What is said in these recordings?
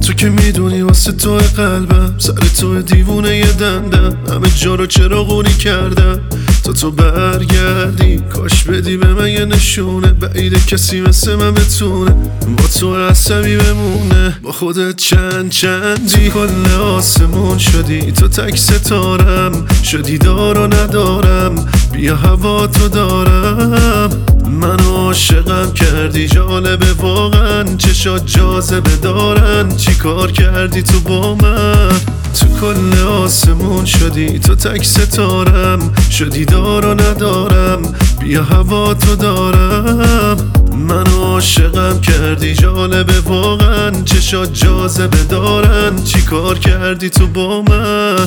تو که میدونی واسه تو قلبم سر تو دیوونه یه دندم، همه جا رو چراغونی کردم تا تو برگردی. کاش بدی به من یه نشونه، بعیده کسی مثل من بتونه با تو عصبی بمونه. با خودت چندی کل آسمون شدی، تو تک ستارم شدی، دار و ندارم بیا هوا تو دارم. منو عاشقم کردی، جالبه واقعا چشات جاذبه دارن. چی کار کردی تو با من؟ تو کل آسمون شدی، تو تک ستارم شدی، دار و ندارم بیا هوا تو دارم. منو عاشقم کردی، جالبه واقعا چشات جاذبه دارن. چی کار کردی تو با من؟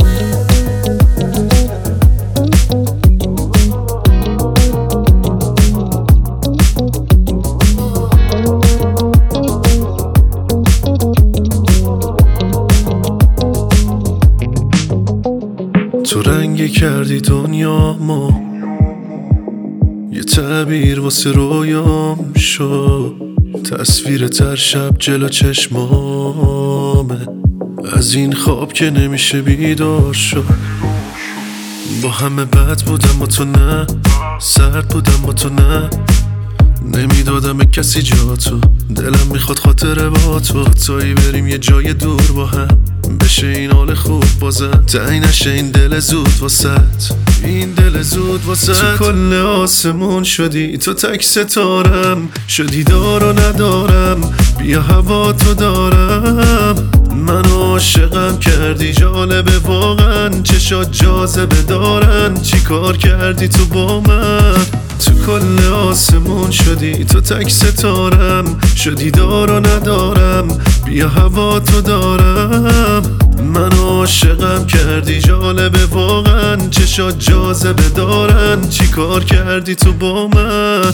تو رنگی کردی دنیامو، یه تعبیر واسه رویام شد. تصویر تر شب جلو چشمامه، از این خواب که نمیشه بیدار شد. با همه بد بودم با تو نه، سرد بودم با تو نه، نمیدادم به کسی جا تو. دلم میخواد خاطره با تو، تایی بریم یه جای دور با هم، بشه این حال خوب بازم. تعیین نشه این دل زود واسط، این دل زود واسط. تو کل آسمون شدی، تو تک ستارم شدی، دار و ندارم بیا هوا تو دارم. منو عاشقم کردی، جالبه واقعا چشات جاذبه دارن. چی کار کردی تو با من؟ تو کل آسمون شدی، تو تک ستارم شدی، دار و ندارم بیا هوا تو دارم. منو عاشقم کردی، جالبه واقعا چشات جاذبه دارن. چی کار کردی تو با من؟